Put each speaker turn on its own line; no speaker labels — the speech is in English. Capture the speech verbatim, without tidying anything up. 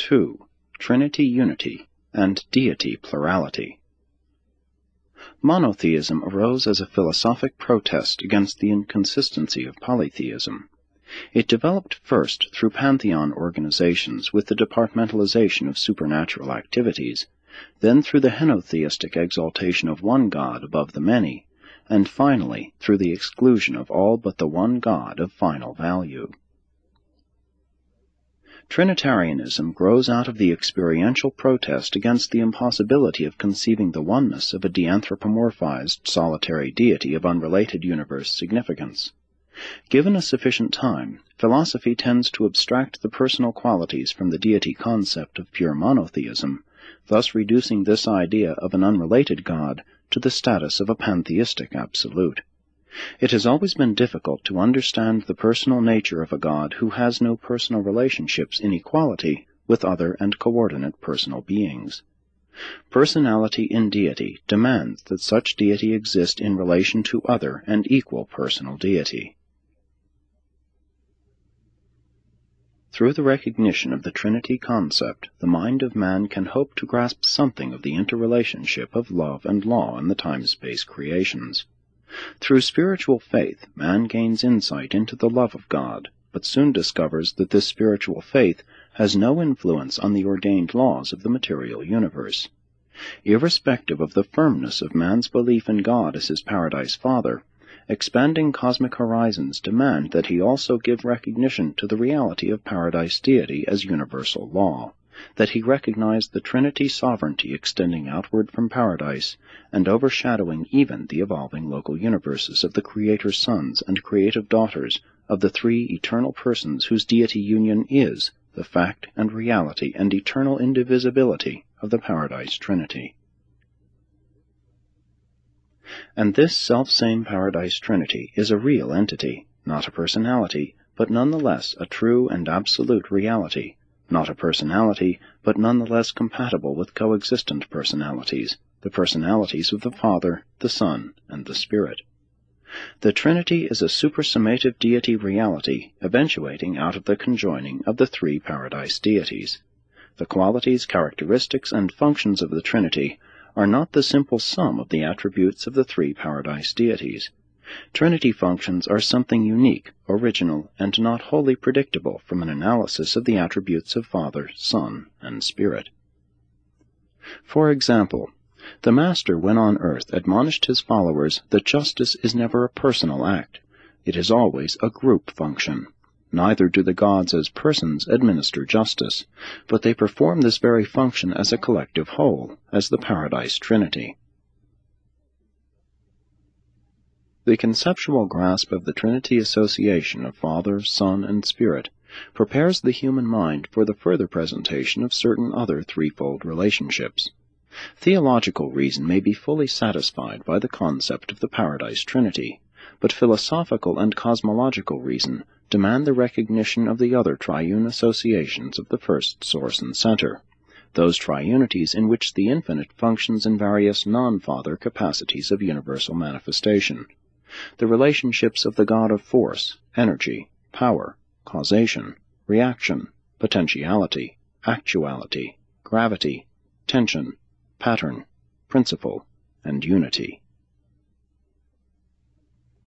two. Trinity Unity and Deity Plurality. Monotheism arose as a philosophic protest against the inconsistency of polytheism. It developed first through pantheon organizations with the departmentalization of supernatural activities, then through the henotheistic exaltation of one God above the many, and finally through the exclusion of all but the one God of final value. Trinitarianism grows out of the experiential protest against the impossibility of conceiving the oneness of a de-anthropomorphized solitary deity of unrelated universe significance. Given a sufficient time, philosophy tends to abstract the personal qualities from the deity concept of pure monotheism, thus reducing this idea of an unrelated God to the status of a pantheistic absolute. It has always been difficult to understand the personal nature of a God who has no personal relationships in equality with other and coordinate personal beings. Personality in deity demands that such deity exist in relation to other and equal personal deity. Through the recognition of the Trinity concept, the mind of man can hope to grasp something of the interrelationship of love and law in the time-space creations. Through spiritual faith, man gains insight into the love of God, but soon discovers that this spiritual faith has no influence on the ordained laws of the material universe. Irrespective of the firmness of man's belief in God as his paradise Father, expanding cosmic horizons demand that he also give recognition to the reality of paradise deity as universal law, that he recognize the Trinity sovereignty extending outward from paradise and overshadowing even the evolving local universes of the Creator's sons and creative daughters of the three eternal persons whose deity union is the fact and reality and eternal indivisibility of the Paradise Trinity. And this self-same Paradise Trinity is a real entity, not a personality, but nonetheless a true and absolute reality, not a personality, but nonetheless compatible with coexistent personalities, the personalities of the Father, the Son, and the Spirit. The Trinity is a supersummative deity reality eventuating out of the conjoining of the three paradise deities. The qualities, characteristics, and functions of the Trinity are not the simple sum of the attributes of the three paradise deities. Trinity functions are something unique, original, and not wholly predictable from an analysis of the attributes of Father, Son, and Spirit. For example, the Master when on earth admonished his followers that justice is never a personal act. It is always a group function. Neither do the gods as persons administer justice, but they perform this very function as a collective whole, as the Paradise Trinity. The conceptual grasp of the Trinity association of Father, Son, and Spirit prepares the human mind for the further presentation of certain other threefold relationships. Theological reason may be fully satisfied by the concept of the Paradise Trinity, but philosophical and cosmological reason demand the recognition of the other triune associations of the first source and center, those triunities in which the infinite functions in various non-Father capacities of universal manifestation, the relationships of the God of force, energy, power, causation, reaction, potentiality, actuality, gravity, tension, pattern, principle, and unity.